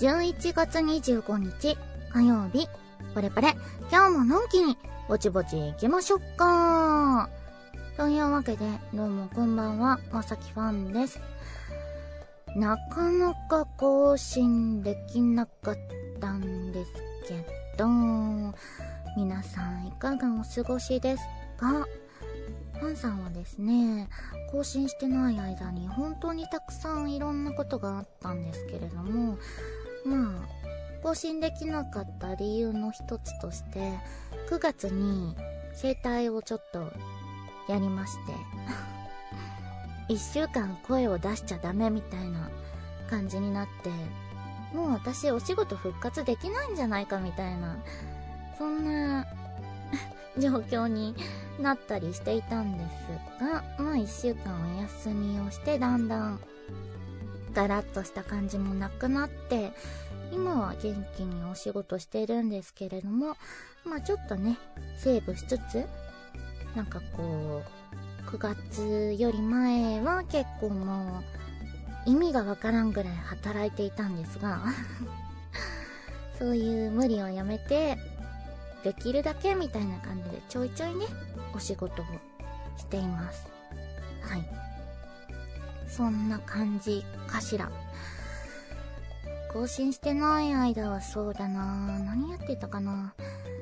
11月25日火曜日、これ今日ものんきにぼちぼち行きましょっか。というわけで、どうもこんばんは、まさきファンです。なかなか更新できなかったんですけど、皆さんいかがお過ごしですか？ファンさんはですね、更新してない間に本当にたくさんいろんなことがあったんですけれども、更新できなかった理由の一つとして、9月に整体をちょっとやりまして1週間声を出しちゃダメみたいな感じになって、もう私お仕事復活できないんじゃないかみたいな、そんな状況になったりしていたんですが、1週間お休みをして、だんだんガラッとした感じもなくなって、今は元気にお仕事してるんですけれども、ちょっとねセーブしつつ、なんかこう9月より前は結構もう意味がわからんぐらい働いていたんですがそういう無理をやめて、できるだけみたいな感じでちょいちょいねお仕事をしています。はい、そんな感じかしら。更新してない間はそうだな、何やってたかな。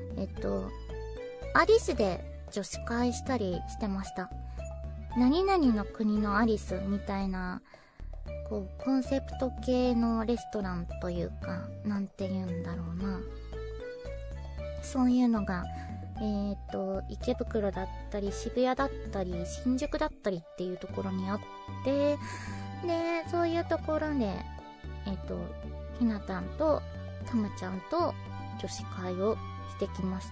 アリスで女子会したりしてました。何々の国のアリスみたいな、こうコンセプト系のレストランというか、なんて言うんだろうな、そういうのが池袋だったり渋谷だったり新宿だったりっていうところにあって、でそういうところでひなたんとたまちゃんと女子会をしてきました。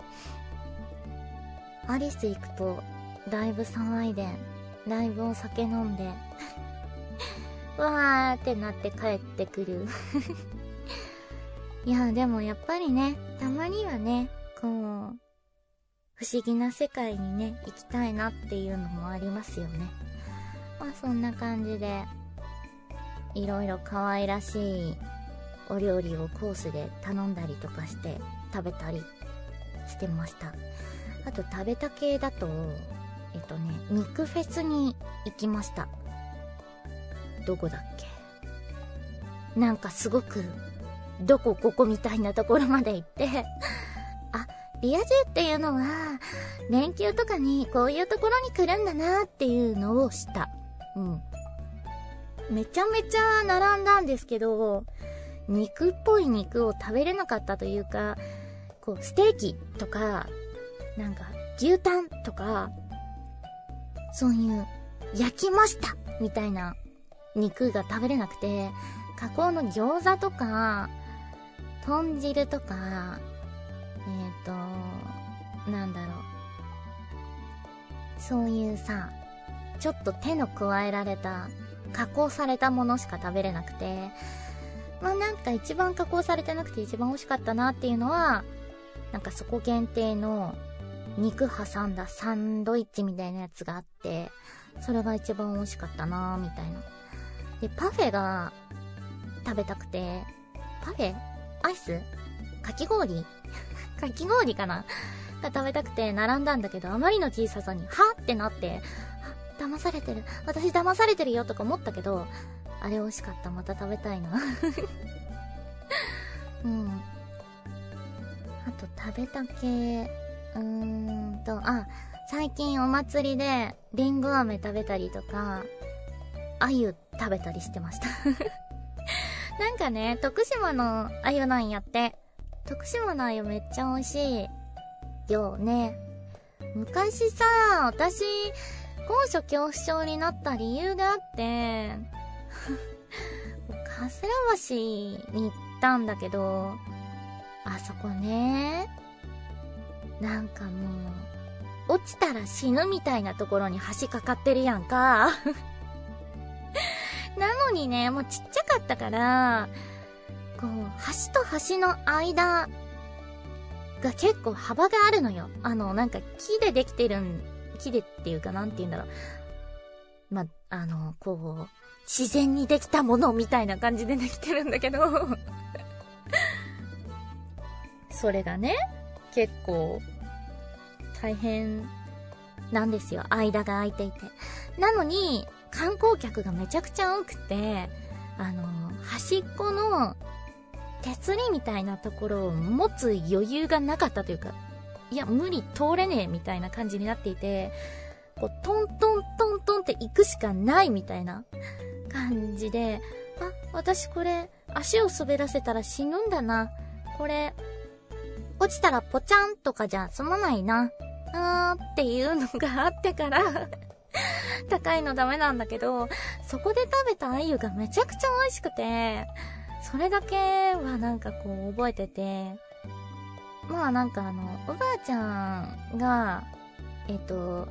アリス行くとだいぶ騒いで、だいぶお酒飲んでわーってなって帰ってくるいやでもやっぱりね、たまにはね、こう不思議な世界にね行きたいなっていうのもありますよね。そんな感じでいろいろ可愛らしいお料理をコースで頼んだりとかして食べたりしてました。あと食べた系だと肉フェスに行きました。どこだっけ、なんかすごくどこここみたいなところまで行ってリア充っていうのは連休とかにこういうところに来るんだなっていうのを知った。めちゃめちゃ並んだんですけど、肉っぽい肉を食べれなかったというか、こうステーキとかなんか牛タンとか、そういう焼きましたみたいな肉が食べれなくて、加工の餃子とか豚汁とかなんだろう、そういうさ、ちょっと手の加えられた加工されたものしか食べれなくて、なんか一番加工されてなくて一番美味しかったなっていうのは、なんかそこ限定の肉挟んだサンドイッチみたいなやつがあって、それが一番美味しかったなみたいな。でパフェが食べたくて、パフェ？アイス？かき氷かき氷かなが食べたくて並んだんだけど、あまりの小ささにはってなって、騙されてる、私騙されてるよとか思ったけど、あれ美味しかった、また食べたいなあと食べた系、最近お祭りでリンゴ飴食べたりとか、鮎食べたりしてましたなんかね、徳島の鮎なんやって。徳島の鮎めっちゃ美味しいよね。昔さ、私高所恐怖症になった理由があって桂橋に行ったんだけど、あそこね、なんかもう落ちたら死ぬみたいなところに橋かかってるやんかなのにね、もうちっちゃかったから、こう橋と橋の間が結構幅があるのよ。なんか木でできてる木でっていうか、なんて言うんだろう、こう自然にできたものみたいな感じでできてるんだけどそれがね、結構大変なんですよ。間が空いていて。なのに観光客がめちゃくちゃ多くて、端っこの手すりみたいなところを持つ余裕がなかったというか、いや無理、通れねえみたいな感じになっていて、こうトントントントンって行くしかないみたいな感じで、あ、私これ足を滑らせたら死ぬんだな、これ落ちたらポチャンとかじゃ済まないなっていうのがあってから高いのダメなんだけど、そこで食べた鮎がめちゃくちゃ美味しくて、それだけはなんかこう覚えてて、まあなんかおばあちゃんがひいおば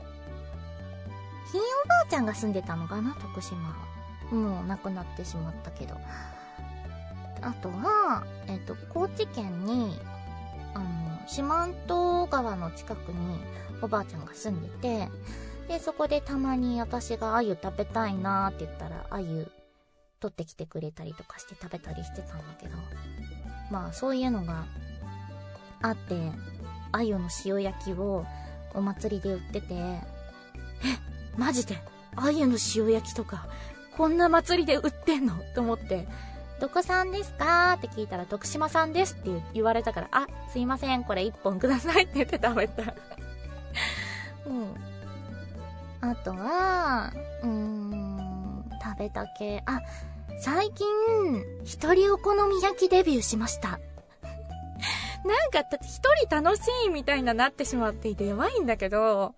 あちゃんが住んでたのかな、徳島は。もう亡くなってしまったけど。あとは高知県に四万十川の近くにおばあちゃんが住んでて、でそこでたまに私が鮎食べたいなーって言ったら鮎取ってきてくれたりとかして食べたりしてたんだけど、まあそういうのがあって、鮎の塩焼きをお祭りで売ってて、マジで鮎の塩焼きとかこんな祭りで売ってんのと思って、どこさんですかって聞いたら徳島さんですって言われたから、あ、すいません、これ1本くださいって言って食べたあとは食べた系、最近一人お好み焼きデビューしましたなんか一人楽しいみたいななってしまっていてやばいんだけど、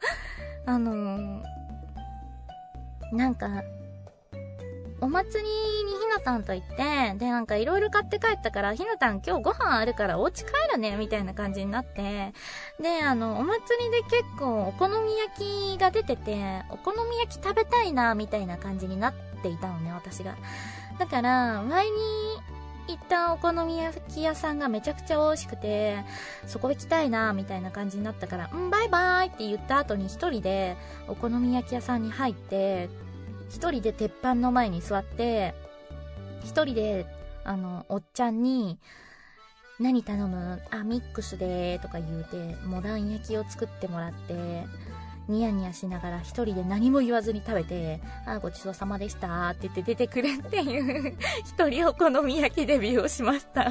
なんかお祭りにひなたんと行って、でなんかいろいろ買って帰ったから、ひなたん今日ご飯あるからお家帰るねみたいな感じになって、でお祭りで結構お好み焼きが出てて、お好み焼き食べたいなみたいな感じになっていたのね、私が。だから前に行ったお好み焼き屋さんがめちゃくちゃ美味しくて、そこ行きたいなみたいな感じになったから、バイバイって言った後に一人でお好み焼き屋さんに入って、一人で鉄板の前に座って、一人でおっちゃんに何頼む、ミックスでとか言うて、モダン焼きを作ってもらって、ニヤニヤしながら一人で何も言わずに食べて、ごちそうさまでしたって言って出てくるっていう一人お好み焼きデビューをしました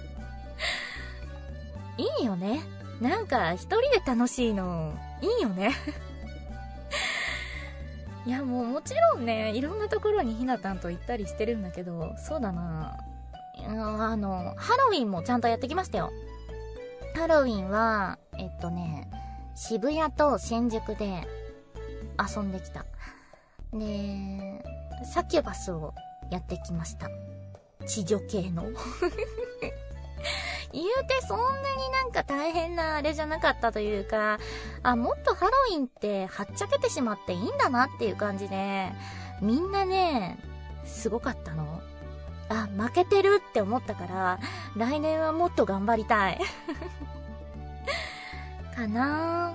いいよね、なんか一人で楽しいのいいよねいやもちろんね、いろんなところにひなたんと行ったりしてるんだけど、そうだな、ハロウィンもちゃんとやってきましたよ。ハロウィンは渋谷と新宿で遊んできた。でサキュバスをやってきました。地女系の言うてそんなになんか大変なあれじゃなかったというか、もっとハロウィンってはっちゃけてしまっていいんだなっていう感じで、みんなねすごかったの。負けてるって思ったから、来年はもっと頑張りたいかな。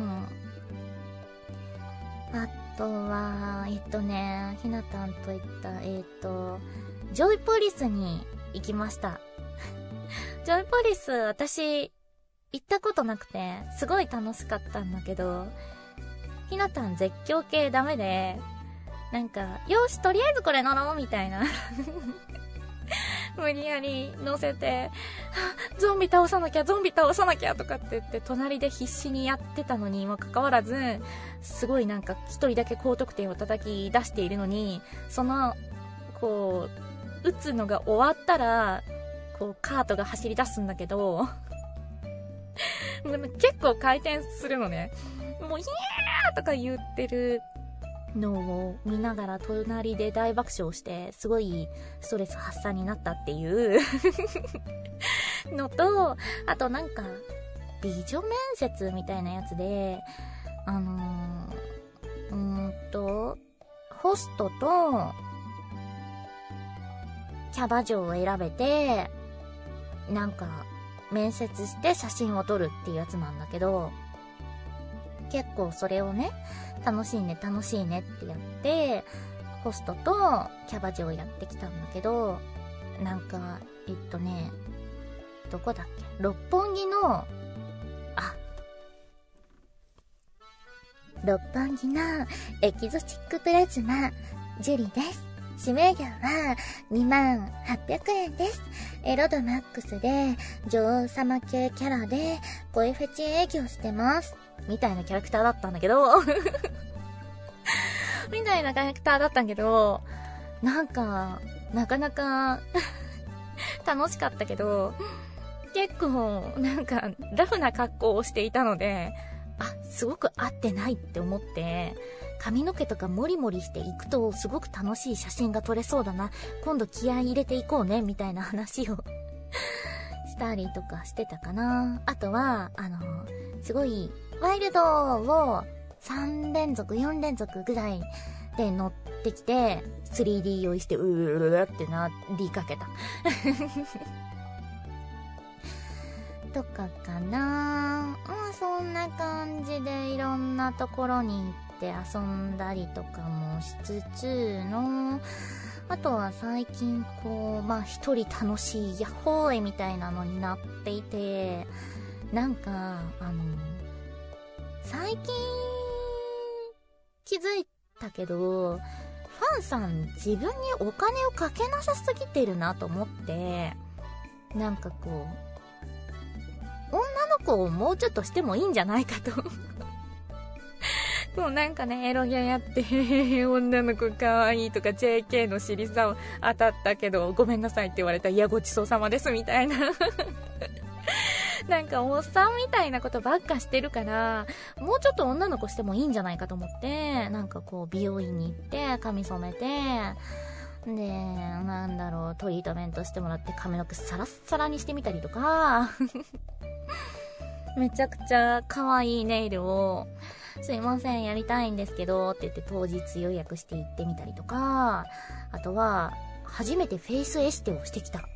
あとはひなたんと行ったジョイポリスに行きましたジョイポリス、私行ったことなくてすごい楽しかったんだけど、ひなたん絶叫系ダメで、なんかよしとりあえずこれ乗ろうみたいな無理やり乗せて、ゾンビ倒さなきゃゾンビ倒さなきゃとかって言って隣で必死にやってたのにもかかわらず、すごいなんか一人だけ高得点を叩き出しているのに、そのこう打つのが終わったらこうカートが走り出すんだけど結構回転するのね。もうイエーとか言ってるのを見ながら隣で大爆笑して、すごいストレス発散になったっていうのと、あとなんか美女面接みたいなやつでホストとキャバ嬢を選べて、なんか面接して写真を撮るっていうやつなんだけど、結構それをね楽しいねってやって、 ホストとキャバ嬢をやってきたんだけど、なんか、どこだっけ？六本木のエキゾチックプラズマ、ジュリです。指名料は2800円です。エロ度マックスで、女王様系キャラで、声フェチ営業してます。みたいなキャラクターだったんだけど、なんか、なかなか、楽しかったけど、結構、なんか、ラフな格好をしていたので、すごく合ってないって思って、髪の毛とかモリモリしていくとすごく楽しい写真が撮れそうだな。今度気合い入れていこうね、みたいな話をしたりとかしてたかな。あとは、すごい、ワイルドを3連続、4連続ぐらいで乗ってきて、3D 用意して、ってなりかけた。とかかな。そんな感じでいろんなところに行って遊んだりとかもしつつの、あとは最近一人楽しいヤッホーイみたいなのになっていて、なんか最近気づいたけど、ファンさん自分にお金をかけなさすぎてるなと思って、なんか女の子をもうちょっとしてもいいんじゃないかと。もうなんかね、エロゲやって、女の子かわいいとか JK の尻さを当たったけど、ごめんなさいって言われた。いや、ごちそうさまですみたいな。なんかおっさんみたいなことばっかしてるから、もうちょっと女の子してもいいんじゃないかと思って、なんか美容院に行って髪染めて、で、トリートメントしてもらって髪の毛サラッサラにしてみたりとか、めちゃくちゃ可愛いネイルを、すいません、やりたいんですけど、って言って当日予約して行ってみたりとか、あとは、初めてフェイスエステをしてきた。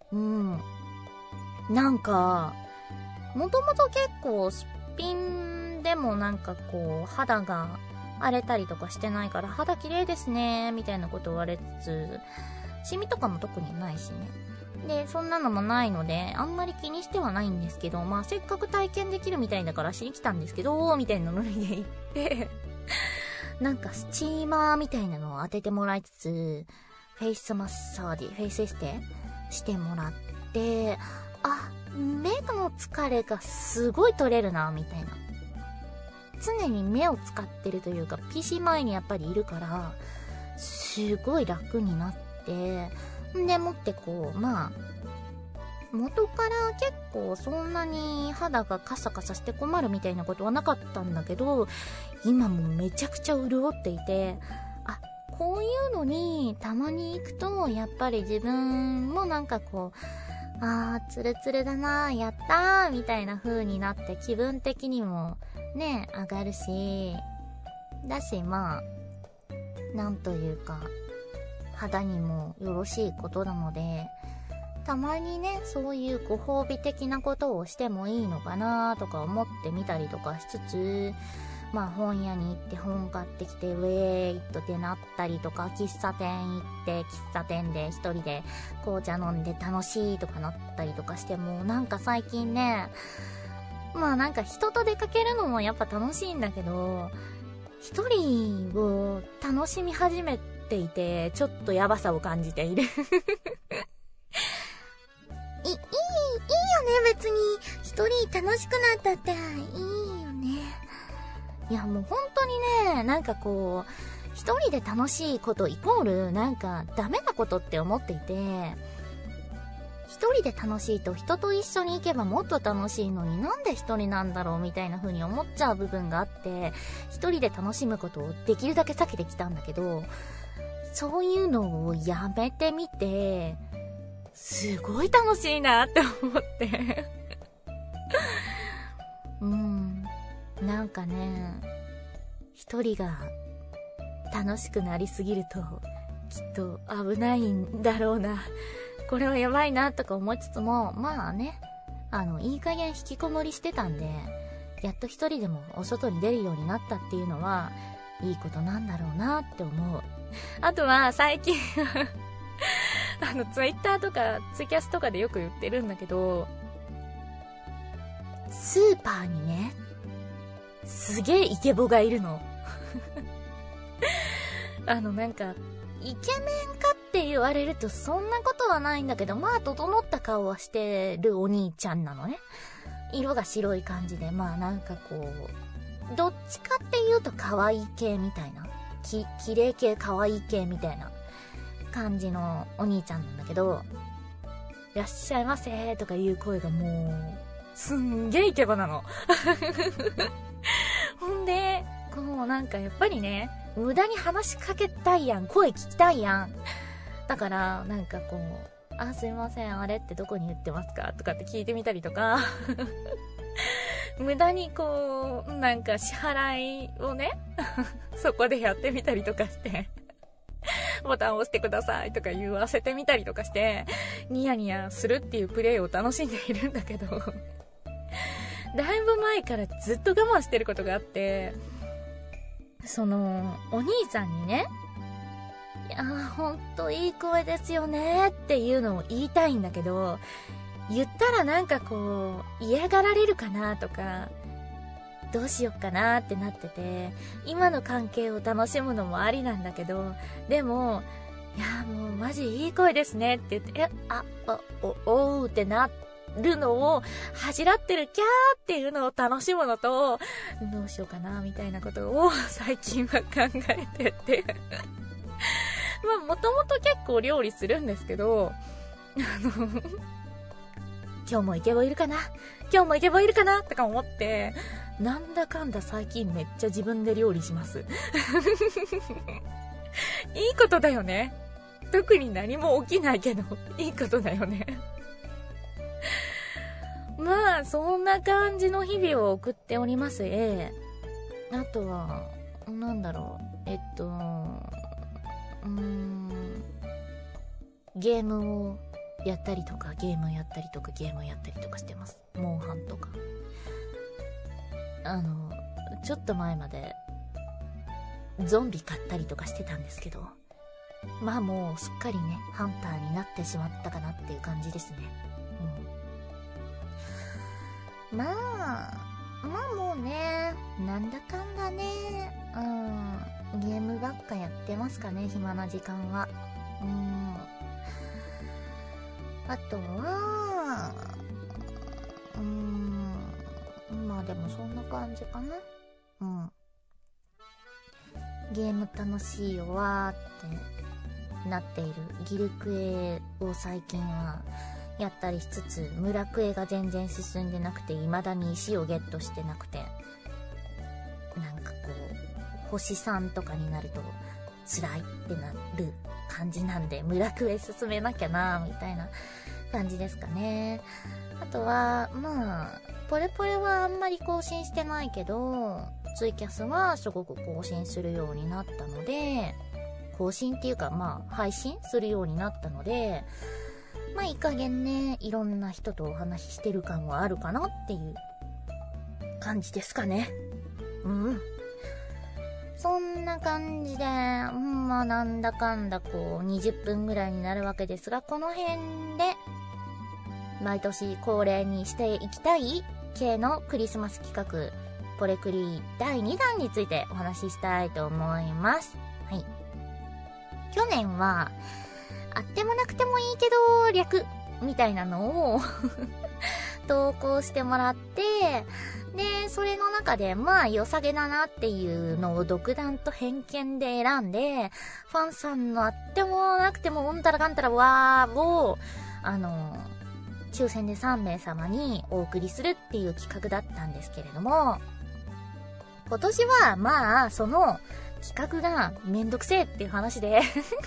なんか、もともと結構すっぴんでも肌が荒れたりとかしてないから、肌綺麗ですね、みたいなこと言われつつ、シミとかも特にないしね。で、そんなのもないので、あんまり気にしてはないんですけど、せっかく体験できるみたいだからしに来たんですけど、みたいなノリで行って、なんかスチーマーみたいなのを当ててもらいつつ、フェイスマッサージ、フェイスエステしてもらって、目の疲れがすごい取れるな、みたいな。常に目を使ってるというか、PC 前にやっぱりいるから、すごい楽になって、でもって元から結構そんなに肌がカサカサして困るみたいなことはなかったんだけど、今もめちゃくちゃ潤っていて、こういうのにたまに行くと、やっぱり自分もツルツルだな、やったーみたいな風になって気分的にもね、上がるし、だしなんというか、肌にもよろしいことなので、たまにね、そういうご褒美的なことをしてもいいのかなとか思ってみたりとかしつつ、本屋に行って本買ってきてウェーイとってなったりとか、喫茶店行って喫茶店で一人で紅茶飲んで楽しいとかなったりとかしても、なんか最近ね、人と出かけるのもやっぱ楽しいんだけど、一人を楽しみ始めていて、ちょっとヤバさを感じている。いいよね、別に一人楽しくなったっていいよね。いやもう本当にね、一人で楽しいことイコールダメなことって思っていて、一人で楽しいと人と一緒に行けばもっと楽しいのに、なんで一人なんだろうみたいな風に思っちゃう部分があって、一人で楽しむことをできるだけ避けてきたんだけど、そういうのをやめてみて、すごい楽しいなって思って一人が楽しくなりすぎるときっと危ないんだろうな、これはやばいなとか思いつつも、いい加減引きこもりしてたんで、やっと一人でもお外に出るようになったっていうのは、いいことなんだろうなって思う。 あとは最近ツイッターとかツイキャスとかでよく言ってるんだけど、スーパーにね、すげえイケボがいるの。なんか、イケメンかって言われるとそんなことはないんだけど、まあ整った顔はしてるお兄ちゃんなのね。色が白い感じで、まあなんかこう、どっちかっていうと可愛い系みたいな、綺麗系可愛い系みたいな感じのお兄ちゃんなんだけど、いらっしゃいませーとかいう声がもう、すんげーイケボなの。ほんで、こうなんかやっぱりね、無駄に話しかけたいやん、声聞きたいやん。だから、なんかこう、すいません、あれってどこに売ってますかとかって聞いてみたりとか、無駄にこう、なんか支払いをね、そこでやってみたりとかして、ボタンを押してくださいとか言わせてみたりとかして、ニヤニヤするっていうプレイを楽しんでいるんだけど、だいぶ前からずっと我慢してることがあって、お兄さんにね、いやーほんといい声ですよねっていうのを言いたいんだけど、言ったらなんかこう嫌がられるかなとか、どうしよっかなってなってて、今の関係を楽しむのもありなんだけど、でもいやーもうマジいい声ですねって言って、おうってなるのを恥じらってるキャーっていうのを楽しむのと、どうしようかなみたいなことを最近は考えててまあもともと結構料理するんですけど、今日もイケボいるかな今日もイケボいるかなとか思って、なんだかんだ最近めっちゃ自分で料理しますいいことだよね。特に何も起きないけどいいことだよねまあそんな感じの日々を送っております。あとはなんだろう、ゲームをやったりとかゲームやったりとかしてます。モンハンとか。ちょっと前までゾンビ買ったりとかしてたんですけど、まあもうすっかりねハンターになってしまったかなっていう感じですね。まあもうね、なんだかんだね、ゲームばっかやってますかね、暇な時間は。あとはまあでもそんな感じかな。ゲーム楽しいよわーってなっているギルクエを最近はやったりしつつ、村クエが全然進んでなくて、未だに石をゲットしてなくて、なんかこう星3とかになると辛いってなる感じなんで、村クエ進めなきゃなみたいな感じですかね。あとはまあポレポレはあんまり更新してないけど、ツイキャスはすごく更新するようになったので、更新っていうかまあ配信するようになったので、まあいい加減ね、いろんな人とお話ししてる感はあるかなっていう感じですかね。そんな感じで、まあなんだかんだこう20分ぐらいになるわけですが、この辺で毎年恒例にしていきたい系のクリスマス企画、ポレクリ第2弾についてお話ししたいと思います。はい。去年はあってもなくてもいいけど略みたいなのを投稿してもらって、でそれの中でまあ良さげだなっていうのを独断と偏見で選んで、ファンさんのあってもなくてもうんたらかんたらわーを抽選で3名様にお送りするっていう企画だったんですけれども、今年はまあその企画がめんどくせえっていう話で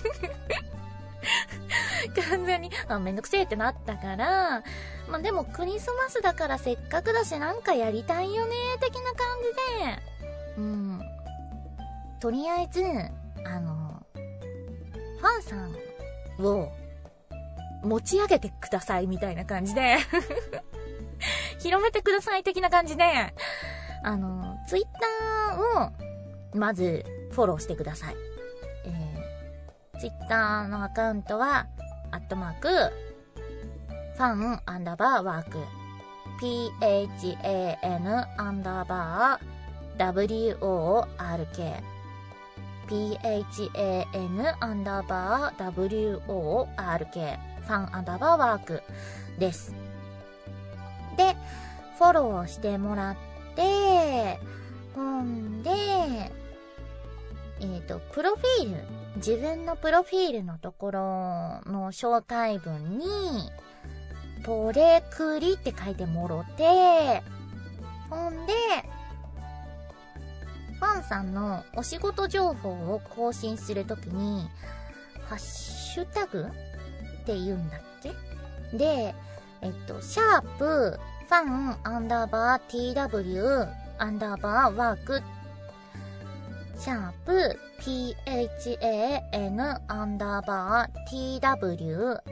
完全にめんどくせえってなったから、まあでもクリスマスだからせっかくだしなんかやりたいよね的な感じで、とりあえずファンさんを持ち上げてくださいみたいな感じで広めてください的な感じで、ツイッターをまずフォローしてください。 ツイッターのアカウントは、ファン_ワーク。PHAN _WORK。PHAN _WORK。ファン_ワークです。で、フォローしてもらって、ほんで、プロフィール、自分のプロフィールのところの紹介文に、ポレクリって書いてもろて、ほんで、ファンさんのお仕事情報を更新するときに、ハッシュタグって言うんだっけ？で、シャープ、ファン_TW _ワーク、シャープ、PHAN _TW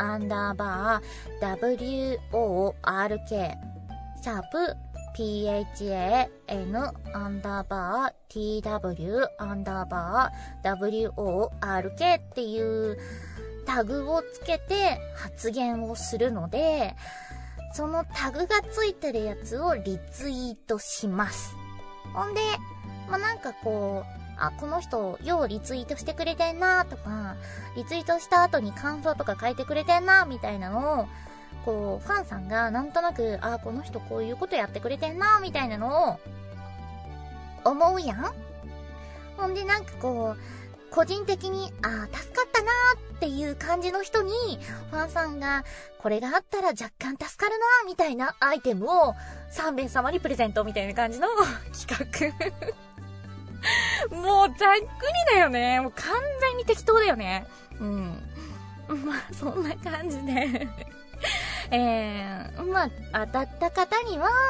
_WORK、シャープ、PHAN _TW _WORK っていうタグをつけて発言をするので、そのタグがついてるやつをリツイートします。ほんで、なんかこう、この人、ようリツイートしてくれてんなとか、リツイートした後に感想とか書いてくれてんなみたいなのを、こう、ファンさんがなんとなく、この人こういうことやってくれてんなみたいなのを、思うやん？ほんでなんかこう、個人的に、助かったなーっていう感じの人に、ファンさんが、これがあったら若干助かるなーみたいなアイテムを3名様にプレゼントみたいな感じの企画。もうざっくりだよね。もう完全に適当だよね。うん。そんな感じで。当たった方には、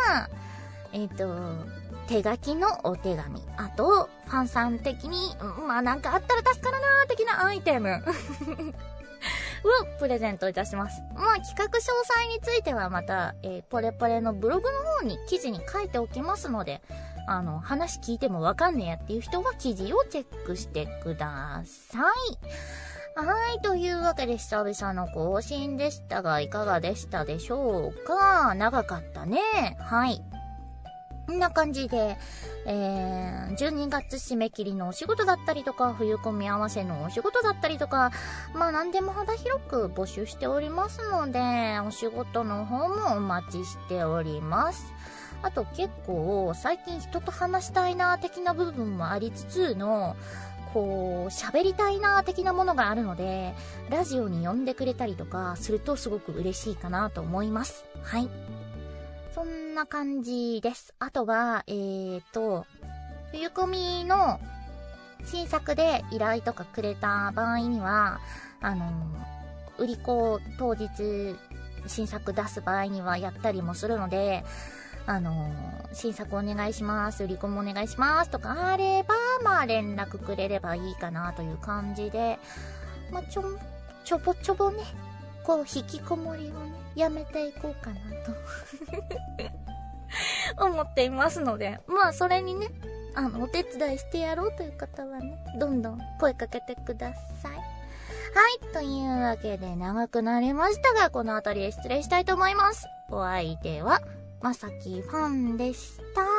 手書きのお手紙。あと、ファンさん的に、なんかあったら助かるなー的なアイテム。をプレゼントいたします。企画詳細についてはまた、ポレポレのブログの方に記事に書いておきますので、話聞いてもわかんねえやっていう人は記事をチェックしてください。はい、というわけで久々の更新でしたが、いかがでしたでしょうか？長かったね。はい。こんな感じで、12月締め切りのお仕事だったりとか、冬込み合わせのお仕事だったりとか、何でも幅広く募集しておりますので、お仕事の方もお待ちしております。あと結構、最近人と話したいな的な部分もありつつの、こう、喋りたいな的なものがあるので、ラジオに呼んでくれたりとかするとすごく嬉しいかなと思います。はい。そんな感じです。あとは、冬コミの新作で依頼とかくれた場合には、売り子当日新作出す場合にはやったりもするので、新作お願いします、売り子もお願いしますとかあれば、連絡くれればいいかなという感じで、ちょぼちょぼね、こう、引きこもりをね、やめていこうかなと思っていますので、それにね、お手伝いしてやろうという方はね、どんどん声かけてください。はい、というわけで長くなりましたが、この辺りで失礼したいと思います。お相手は、まさきファンでした。